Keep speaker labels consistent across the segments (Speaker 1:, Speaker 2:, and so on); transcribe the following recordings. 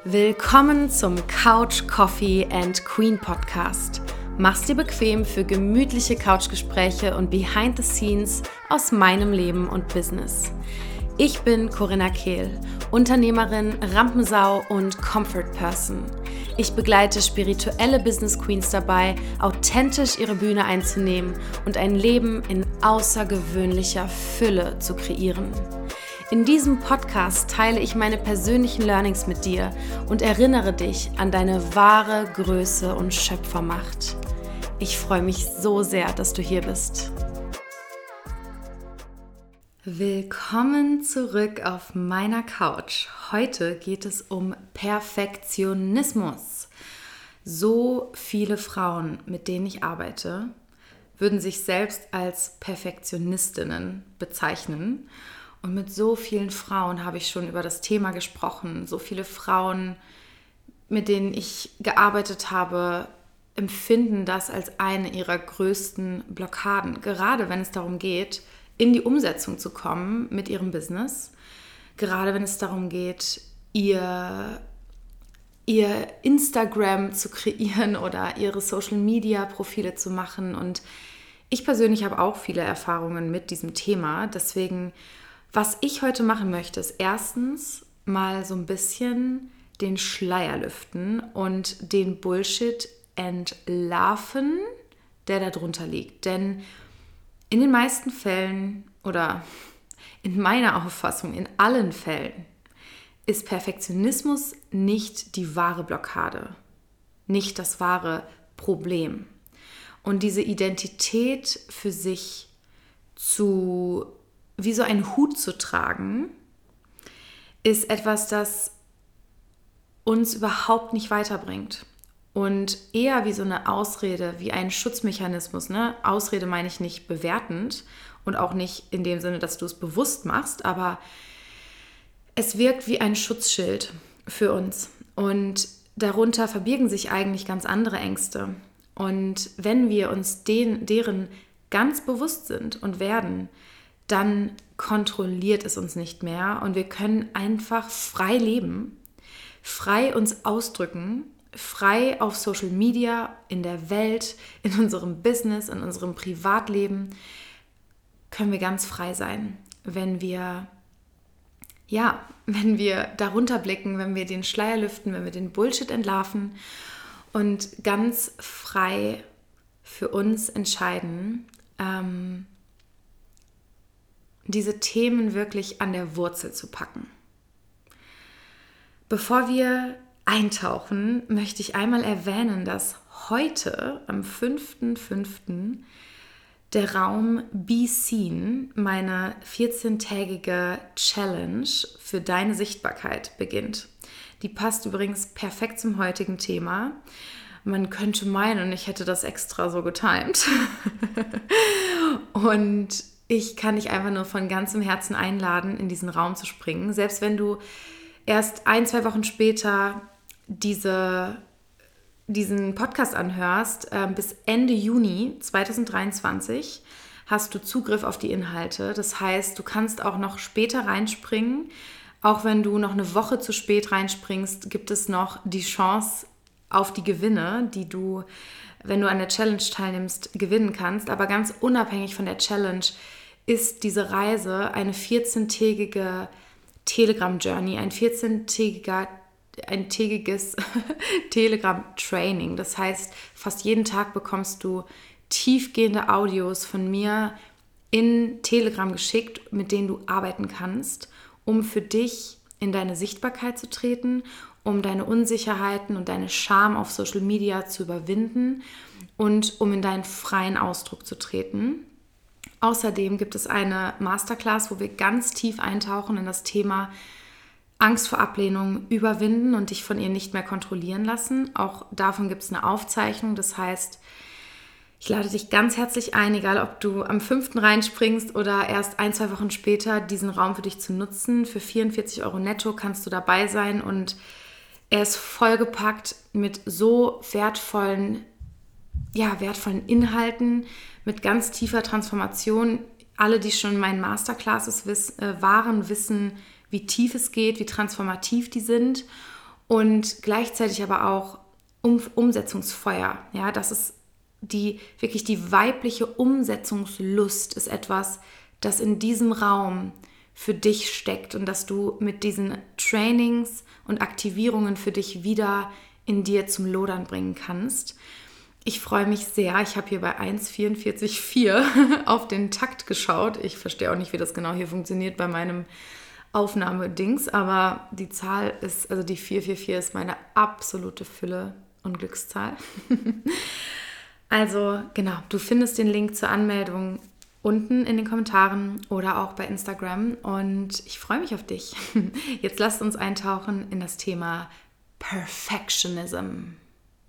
Speaker 1: Willkommen zum Couch, Coffee and Queen Podcast. Mach's dir bequem für gemütliche Couchgespräche und Behind the Scenes aus meinem Leben und Business. Ich bin Corinna Kehl, Unternehmerin, Rampensau und Comfort Person. Ich begleite spirituelle Business Queens dabei, authentisch ihre Bühne einzunehmen und ein Leben in außergewöhnlicher Fülle zu kreieren. In diesem Podcast teile ich meine persönlichen Learnings mit dir und erinnere dich an deine wahre Größe und Schöpfermacht. Ich freue mich so sehr, dass du hier bist. Willkommen zurück auf meiner Couch. Heute geht es um Perfektionismus. So viele Frauen, mit denen ich arbeite, würden sich selbst als Perfektionistinnen bezeichnen. Und mit so vielen Frauen habe ich schon über das Thema gesprochen. So viele Frauen, mit denen ich gearbeitet habe, empfinden das als eine ihrer größten Blockaden. Gerade wenn es darum geht, in die Umsetzung zu kommen mit ihrem Business. Gerade wenn es darum geht, ihr Instagram zu kreieren oder ihre Social-Media-Profile zu machen. Und ich persönlich habe auch viele Erfahrungen mit diesem Thema. Deswegen, was ich heute machen möchte, ist erstens mal so ein bisschen den Schleier lüften und den Bullshit entlarven, der da drunter liegt. Denn in den meisten Fällen oder in meiner Auffassung, in allen Fällen, ist Perfektionismus nicht die wahre Blockade, nicht das wahre Problem. Und diese Identität für sich wie so einen Hut zu tragen, ist etwas, das uns überhaupt nicht weiterbringt. Und eher wie so eine Ausrede, wie ein Schutzmechanismus. Ne? Ausrede meine ich nicht bewertend und auch nicht in dem Sinne, dass du es bewusst machst, aber es wirkt wie ein Schutzschild für uns. Und darunter verbirgen sich eigentlich ganz andere Ängste. Und wenn wir uns deren ganz bewusst sind und werden, dann kontrolliert es uns nicht mehr und wir können einfach frei leben, frei uns ausdrücken, frei auf Social Media, in der Welt, in unserem Business, in unserem Privatleben, können wir ganz frei sein, wenn wir darunter blicken, wenn wir den Schleier lüften, wenn wir den Bullshit entlarven und ganz frei für uns entscheiden, diese Themen wirklich an der Wurzel zu packen. Bevor wir eintauchen, möchte ich einmal erwähnen, dass heute, am 5.5., der Raum Be Seen, meine 14-tägige Challenge für deine Sichtbarkeit beginnt. Die passt übrigens perfekt zum heutigen Thema. Man könnte meinen, ich hätte das extra so getimt. Und ich kann dich einfach nur von ganzem Herzen einladen, in diesen Raum zu springen. Selbst wenn du erst 1-2 Wochen später diesen Podcast anhörst, bis Ende Juni 2023 hast du Zugriff auf die Inhalte. Das heißt, du kannst auch noch später reinspringen. Auch wenn du noch eine Woche zu spät reinspringst, gibt es noch die Chance auf die Gewinne, die du, wenn du an der Challenge teilnimmst, gewinnen kannst. Aber ganz unabhängig von der Challenge ist diese Reise eine 14-tägige Telegram-Journey, ein 14-tägiges Telegram-Training. Das heißt, fast jeden Tag bekommst du tiefgehende Audios von mir in Telegram geschickt, mit denen du arbeiten kannst, um für dich in deine Sichtbarkeit zu treten, um deine Unsicherheiten und deine Scham auf Social Media zu überwinden und um in deinen freien Ausdruck zu treten. Außerdem gibt es eine Masterclass, wo wir ganz tief eintauchen in das Thema Angst vor Ablehnung überwinden und dich von ihr nicht mehr kontrollieren lassen. Auch davon gibt es eine Aufzeichnung. Das heißt, ich lade dich ganz herzlich ein, egal ob du am 5. reinspringst oder erst 1-2 Wochen später, diesen Raum für dich zu nutzen. Für 44 € netto kannst du dabei sein und er ist vollgepackt mit so wertvollen Inhalten, mit ganz tiefer Transformation. Alle, die schon in meinen Masterclasses waren, wissen, wie tief es geht, wie transformativ die sind. und gleichzeitig aber auch Umsetzungsfeuer. Ja, das ist wirklich die weibliche Umsetzungslust ist etwas, das in diesem Raum für dich steckt und dass du mit diesen Trainings und Aktivierungen für dich wieder in dir zum Lodern bringen kannst. Ich freue mich sehr. Ich habe hier bei 1,44,4 auf den Takt geschaut. Ich verstehe auch nicht, wie das genau hier funktioniert bei meinem Aufnahmedings, aber die Zahl ist, also die 444 ist meine absolute Fülle und Glückszahl. Also genau, du findest den Link zur Anmeldung unten in den Kommentaren oder auch bei Instagram und ich freue mich auf dich. Jetzt lasst uns eintauchen in das Thema Perfectionism.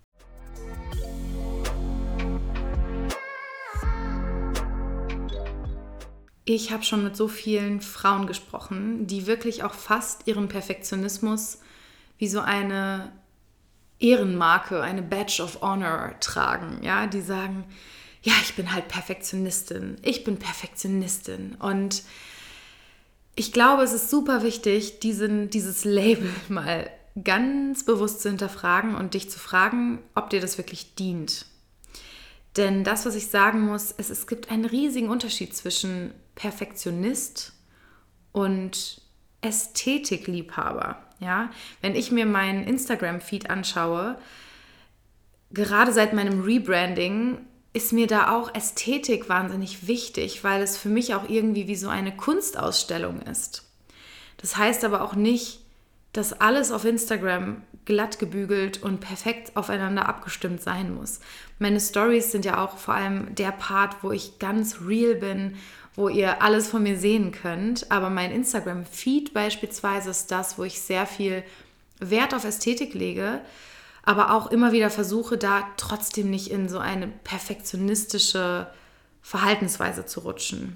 Speaker 1: Ich habe schon mit so vielen Frauen gesprochen, die wirklich auch fast ihren Perfektionismus wie so eine Ehrenmarke, eine Badge of Honor tragen. Ja, die sagen, ja, ich bin halt Perfektionistin. Ich bin Perfektionistin. Und ich glaube, es ist super wichtig, dieses Label mal ganz bewusst zu hinterfragen und dich zu fragen, ob dir das wirklich dient. Denn das, was ich sagen muss, es gibt einen riesigen Unterschied zwischen Perfektionist und Ästhetikliebhaber. Ja? Wenn ich mir meinen Instagram-Feed anschaue, gerade seit meinem Rebranding, ist mir da auch Ästhetik wahnsinnig wichtig, weil es für mich auch irgendwie wie so eine Kunstausstellung ist. Das heißt aber auch nicht, dass alles auf Instagram glatt gebügelt und perfekt aufeinander abgestimmt sein muss. Meine Stories sind ja auch vor allem der Part, wo ich ganz real bin, wo ihr alles von mir sehen könnt. Aber mein Instagram-Feed beispielsweise ist das, wo ich sehr viel Wert auf Ästhetik lege, aber auch immer wieder versuche, da trotzdem nicht in so eine perfektionistische Verhaltensweise zu rutschen.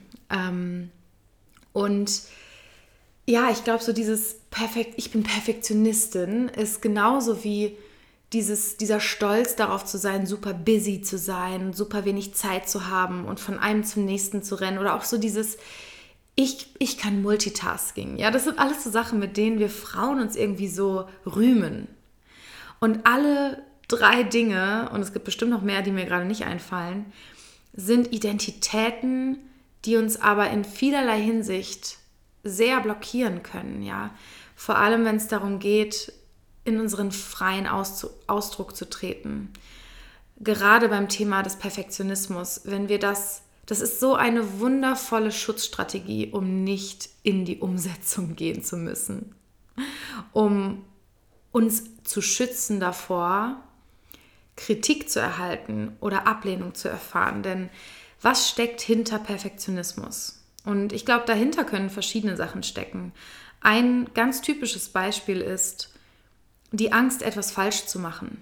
Speaker 1: Und ja, ich glaube, so dieses ich bin Perfektionistin ist genauso wie dieser Stolz darauf zu sein, super busy zu sein, super wenig Zeit zu haben und von einem zum nächsten zu rennen oder auch so dieses ich kann Multitasking. Ja, das sind alles so Sachen, mit denen wir Frauen uns irgendwie so rühmen. Und alle 3 Dinge, und es gibt bestimmt noch mehr, die mir gerade nicht einfallen, sind Identitäten, die uns aber in vielerlei Hinsicht sehr blockieren können. Ja? Vor allem, wenn es darum geht, in unseren freien Ausdruck zu treten. Gerade beim Thema des Perfektionismus, wenn wir das ist so eine wundervolle Schutzstrategie, um nicht in die Umsetzung gehen zu müssen. Um uns zu schützen davor, Kritik zu erhalten oder Ablehnung zu erfahren. Denn was steckt hinter Perfektionismus? Und ich glaube, dahinter können verschiedene Sachen stecken. Ein ganz typisches Beispiel ist die Angst, etwas falsch zu machen.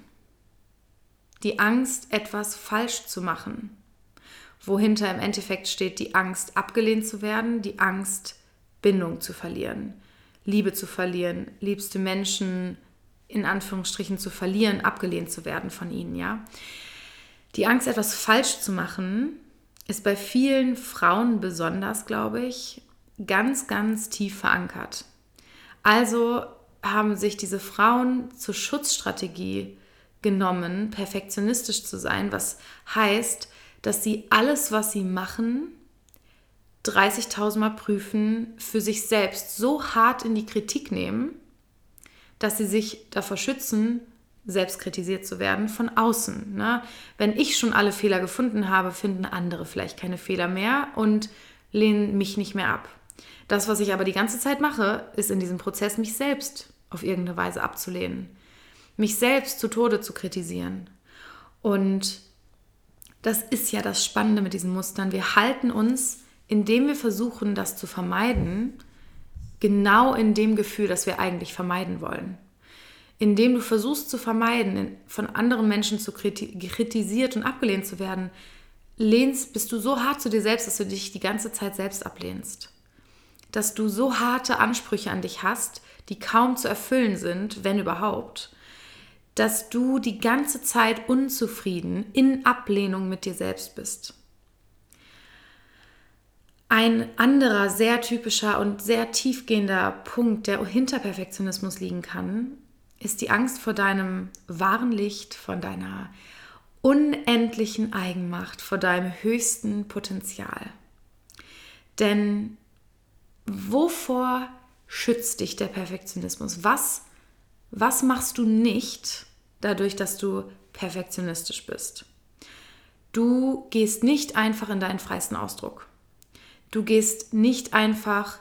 Speaker 1: Die Angst, etwas falsch zu machen. Wohinter im Endeffekt steht die Angst, abgelehnt zu werden, die Angst, Bindung zu verlieren, Liebe zu verlieren, liebste Menschen in Anführungsstrichen zu verlieren, abgelehnt zu werden von ihnen, ja. Die Angst, etwas falsch zu machen, ist bei vielen Frauen besonders, glaube ich, ganz, ganz tief verankert. Also haben sich diese Frauen zur Schutzstrategie genommen, perfektionistisch zu sein, was heißt, dass sie alles, was sie machen, 30.000 Mal prüfen, für sich selbst so hart in die Kritik nehmen, dass sie sich davor schützen, selbst kritisiert zu werden von außen. Ne? Wenn ich schon alle Fehler gefunden habe, finden andere vielleicht keine Fehler mehr und lehnen mich nicht mehr ab. Das, was ich aber die ganze Zeit mache, ist in diesem Prozess, mich selbst auf irgendeine Weise abzulehnen. Mich selbst zu Tode zu kritisieren. Und das ist ja das Spannende mit diesen Mustern. Wir halten uns, indem wir versuchen, das zu vermeiden, genau in dem Gefühl, das wir eigentlich vermeiden wollen. Indem du versuchst zu vermeiden, von anderen Menschen zu kritisiert und abgelehnt zu werden, bist du so hart zu dir selbst, dass du dich die ganze Zeit selbst ablehnst. Dass du so harte Ansprüche an dich hast, die kaum zu erfüllen sind, wenn überhaupt. Dass du die ganze Zeit unzufrieden, in Ablehnung mit dir selbst bist. Ein anderer, sehr typischer und sehr tiefgehender Punkt, der hinter Perfektionismus liegen kann, ist die Angst vor deinem wahren Licht, von deiner unendlichen Eigenmacht, vor deinem höchsten Potenzial. Denn wovor schützt dich der Perfektionismus? Was machst du nicht dadurch, dass du perfektionistisch bist? Du gehst nicht einfach in deinen freiesten Ausdruck. Du gehst nicht einfach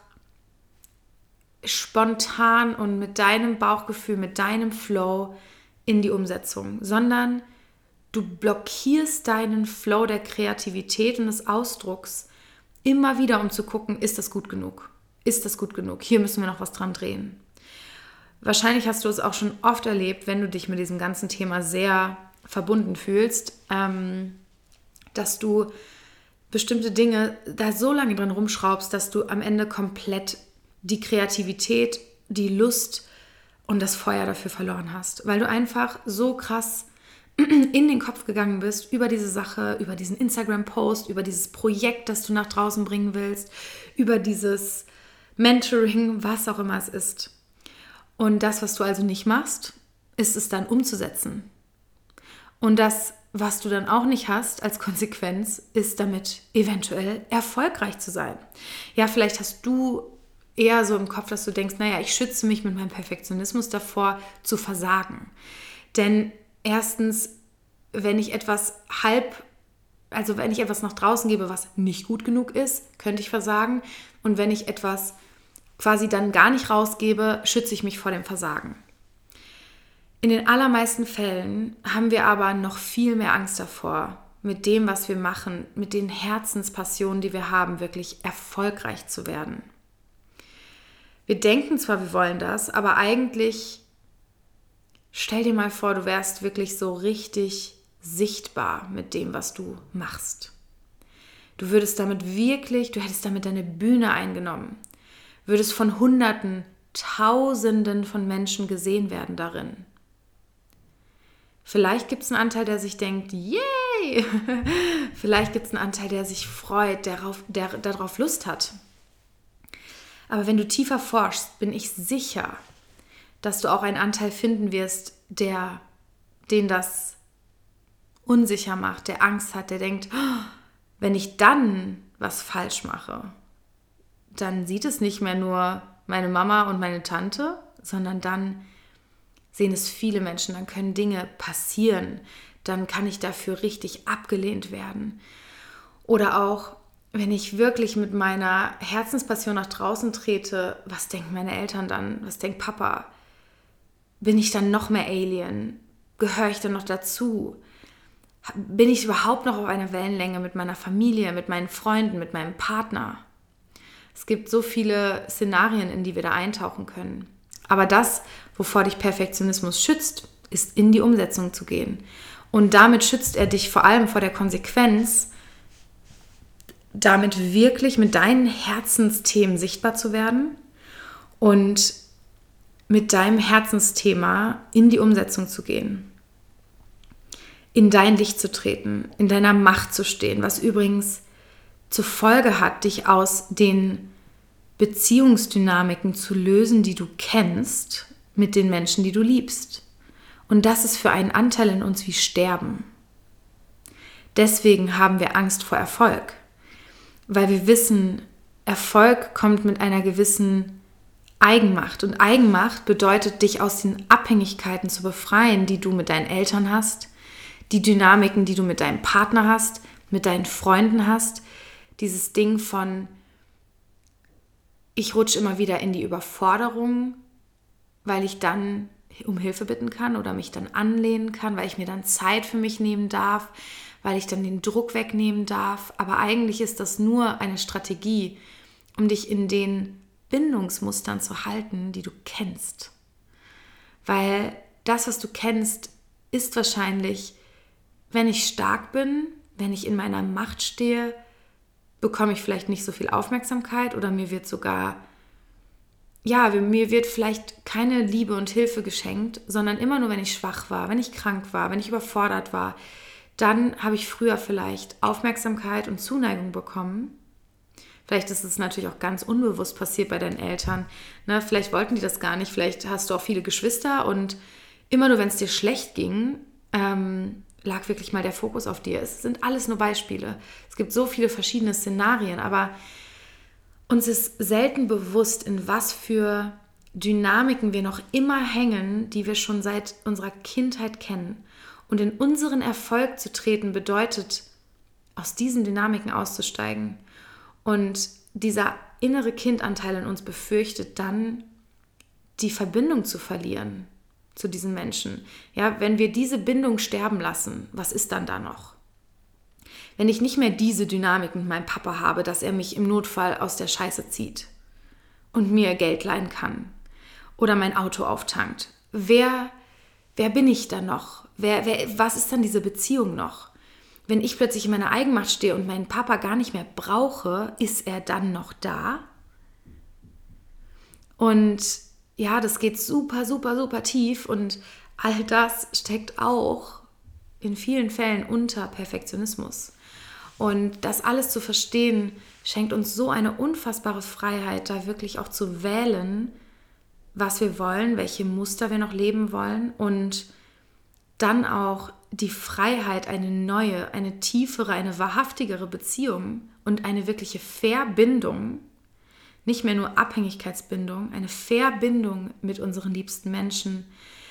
Speaker 1: spontan und mit deinem Bauchgefühl, mit deinem Flow in die Umsetzung, sondern du blockierst deinen Flow der Kreativität und des Ausdrucks immer wieder, um zu gucken, ist das gut genug? Ist das gut genug? Hier müssen wir noch was dran drehen. Wahrscheinlich hast du es auch schon oft erlebt, wenn du dich mit diesem ganzen Thema sehr verbunden fühlst, dass du bestimmte Dinge da so lange dran rumschraubst, dass du am Ende komplett die Kreativität, die Lust und das Feuer dafür verloren hast, weil du einfach so krass in den Kopf gegangen bist über diese Sache, über diesen Instagram-Post, über dieses Projekt, das du nach draußen bringen willst, über dieses Mentoring, was auch immer es ist. Und das, was du also nicht machst, ist es dann umzusetzen. Und das, was du dann auch nicht hast als Konsequenz, ist damit eventuell erfolgreich zu sein. Ja, vielleicht hast du eher so im Kopf, dass du denkst, naja, ich schütze mich mit meinem Perfektionismus davor, zu versagen. Denn erstens, wenn ich etwas nach draußen gebe, was nicht gut genug ist, könnte ich versagen. Und wenn ich etwas quasi dann gar nicht rausgebe, schütze ich mich vor dem Versagen. In den allermeisten Fällen haben wir aber noch viel mehr Angst davor, mit dem, was wir machen, mit den Herzenspassionen, die wir haben, wirklich erfolgreich zu werden. Wir denken zwar, wir wollen das, aber eigentlich, stell dir mal vor, du wärst wirklich so richtig sichtbar mit dem, was du machst. Du hättest damit deine Bühne eingenommen, würdest von Hunderten, Tausenden von Menschen gesehen werden darin. Vielleicht gibt es einen Anteil, der sich denkt, yay! Vielleicht gibt es einen Anteil, der sich freut, der darauf Lust hat. Aber wenn du tiefer forschst, bin ich sicher, dass du auch einen Anteil finden wirst, den das unsicher macht, der Angst hat, der denkt, wenn ich dann was falsch mache, dann sieht es nicht mehr nur meine Mama und meine Tante, sondern dann sehen es viele Menschen, dann können Dinge passieren, dann kann ich dafür richtig abgelehnt werden. Oder auch, wenn ich wirklich mit meiner Herzenspassion nach draußen trete, was denken meine Eltern dann? Was denkt Papa? Bin ich dann noch mehr Alien? Gehöre ich dann noch dazu? Bin ich überhaupt noch auf einer Wellenlänge mit meiner Familie, mit meinen Freunden, mit meinem Partner? Es gibt so viele Szenarien, in die wir da eintauchen können. Aber das, wovor dich Perfektionismus schützt, ist in die Umsetzung zu gehen. Und damit schützt er dich vor allem vor der Konsequenz, damit wirklich mit deinen Herzensthemen sichtbar zu werden und mit deinem Herzensthema in die Umsetzung zu gehen. In dein Licht zu treten, in deiner Macht zu stehen, was übrigens zur Folge hat, dich aus den Beziehungsdynamiken zu lösen, die du kennst, mit den Menschen, die du liebst. Und das ist für einen Anteil in uns wie Sterben. Deswegen haben wir Angst vor Erfolg, weil wir wissen, Erfolg kommt mit einer gewissen Eigenmacht. Und Eigenmacht bedeutet, dich aus den Abhängigkeiten zu befreien, die du mit deinen Eltern hast, die Dynamiken, die du mit deinem Partner hast, mit deinen Freunden hast, dieses Ding von, ich rutsche immer wieder in die Überforderung, weil ich dann um Hilfe bitten kann oder mich dann anlehnen kann, weil ich mir dann Zeit für mich nehmen darf, weil ich dann den Druck wegnehmen darf. Aber eigentlich ist das nur eine Strategie, um dich in den Bindungsmustern zu halten, die du kennst. Weil das, was du kennst, ist wahrscheinlich, wenn ich stark bin, wenn ich in meiner Macht stehe, bekomme ich vielleicht nicht so viel Aufmerksamkeit oder mir wird vielleicht keine Liebe und Hilfe geschenkt, sondern immer nur, wenn ich schwach war, wenn ich krank war, wenn ich überfordert war, dann habe ich früher vielleicht Aufmerksamkeit und Zuneigung bekommen Vielleicht ist es natürlich auch ganz unbewusst passiert bei deinen Eltern. Ne? Vielleicht wollten die das gar nicht. Vielleicht hast du auch viele Geschwister und immer nur, wenn es dir schlecht ging, lag wirklich mal der Fokus auf dir. Es sind alles nur Beispiele. Es gibt so viele verschiedene Szenarien, aber uns ist selten bewusst, in was für Dynamiken wir noch immer hängen, die wir schon seit unserer Kindheit kennen. Und in unseren Erfolg zu treten bedeutet, aus diesen Dynamiken auszusteigen. Und dieser innere Kindanteil in uns befürchtet dann, die Verbindung zu verlieren zu diesen Menschen. Ja, wenn wir diese Bindung sterben lassen, was ist dann da noch? Wenn ich nicht mehr diese Dynamik mit meinem Papa habe, dass er mich im Notfall aus der Scheiße zieht und mir Geld leihen kann oder mein Auto auftankt, wer bin ich dann noch? Was ist dann diese Beziehung noch? Wenn ich plötzlich in meiner Eigenmacht stehe und meinen Papa gar nicht mehr brauche, ist er dann noch da? Und ja, das geht super, super, super tief und all das steckt auch in vielen Fällen unter Perfektionismus. Und das alles zu verstehen, schenkt uns so eine unfassbare Freiheit, da wirklich auch zu wählen, was wir wollen, welche Muster wir noch leben wollen und dann auch die Freiheit, eine neue, eine tiefere, eine wahrhaftigere Beziehung und eine wirkliche Verbindung, nicht mehr nur Abhängigkeitsbindung, eine Verbindung mit unseren liebsten Menschen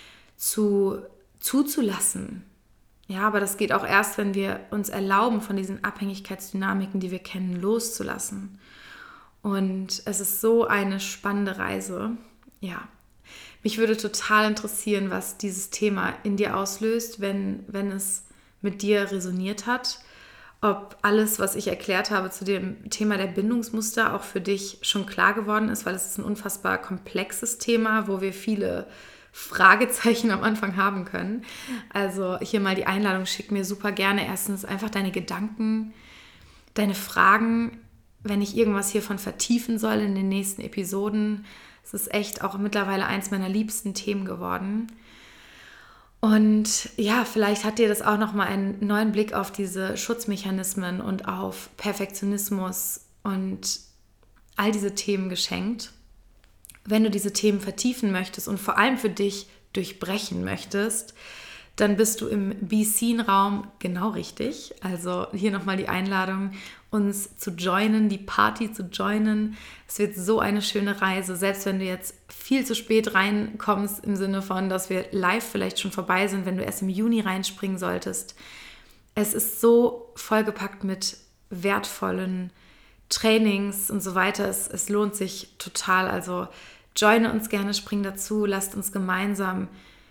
Speaker 1: zuzulassen. Ja, aber das geht auch erst, wenn wir uns erlauben, von diesen Abhängigkeitsdynamiken, die wir kennen, loszulassen. Und es ist so eine spannende Reise. Ja, mich würde total interessieren, was dieses Thema in dir auslöst, wenn es mit dir resoniert hat. Ob alles, was ich erklärt habe zu dem Thema der Bindungsmuster, auch für dich schon klar geworden ist, weil es ist ein unfassbar komplexes Thema, wo wir viele Fragezeichen am Anfang haben können. Also hier mal die Einladung, schick mir super gerne erstens einfach deine Gedanken, deine Fragen, wenn ich irgendwas hiervon vertiefen soll in den nächsten Episoden. Es ist echt auch mittlerweile eins meiner liebsten Themen geworden. Und ja, vielleicht hat dir das auch nochmal einen neuen Blick auf diese Schutzmechanismen und auf Perfektionismus und all diese Themen geschenkt. Wenn du diese Themen vertiefen möchtest und vor allem für dich durchbrechen möchtest, dann bist du im Be-Seen-Raum genau richtig. Also hier nochmal die Einladung, uns zu joinen, die Party zu joinen. Es wird so eine schöne Reise, selbst wenn du jetzt viel zu spät reinkommst, im Sinne von, dass wir live vielleicht schon vorbei sind, wenn du erst im Juni reinspringen solltest. Es ist so vollgepackt mit wertvollen Trainings und so weiter. Es lohnt sich total. Also joine uns gerne, spring dazu, lasst uns gemeinsam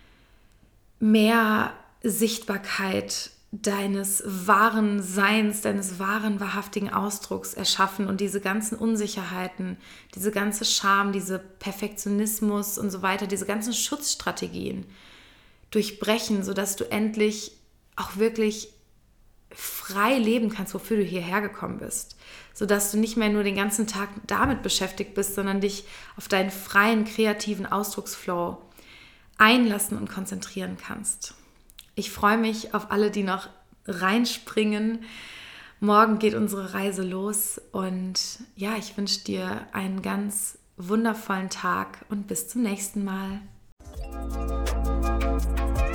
Speaker 1: mehr Sichtbarkeit deines wahren Seins, deines wahren, wahrhaftigen Ausdrucks erschaffen und diese ganzen Unsicherheiten, diese ganze Scham, diese Perfektionismus und so weiter, diese ganzen Schutzstrategien durchbrechen, sodass du endlich auch wirklich frei leben kannst, wofür du hierher gekommen bist. Sodass du nicht mehr nur den ganzen Tag damit beschäftigt bist, sondern dich auf deinen freien, kreativen Ausdrucksflow einlassen und konzentrieren kannst. Ich freue mich auf alle, die noch reinspringen. Morgen geht unsere Reise los und ja, ich wünsche dir einen ganz wundervollen Tag und bis zum nächsten Mal.